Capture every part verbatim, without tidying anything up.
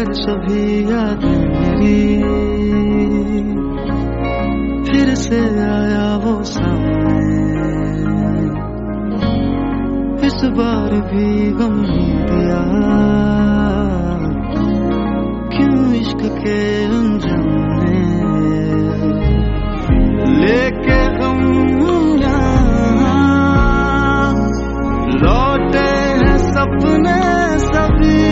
सभी यादें मेरी फिर से आया वो सामने, इस बार भी गम ही दिया क्यों इश्क के अंजाम ने। लेके गम यहाँ लौटे हैं सपने सभी,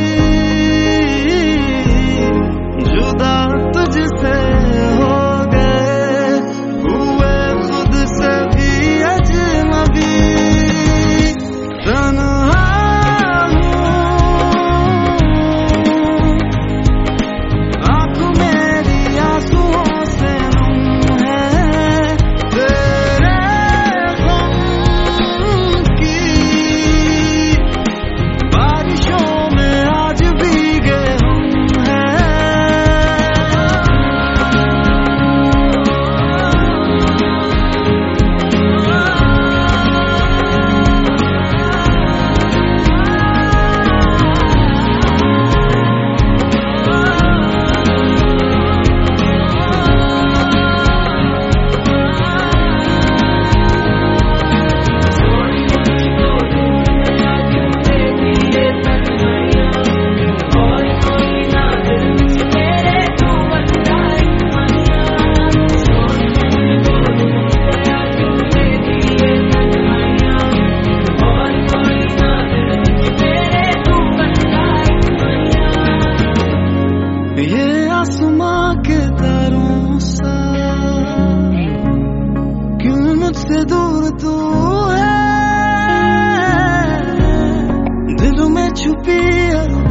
जुदा तुझसे हो गए हुए खुद से भी अजनबी। तन्हा हूँ आँखों मेरी आंसुओं से नम है, तेरे गम की बारिशों में आज भीगे हम हैं। ये आसमां के तारों सा क्यों मुझसे दूर तू है, दिल में छुपी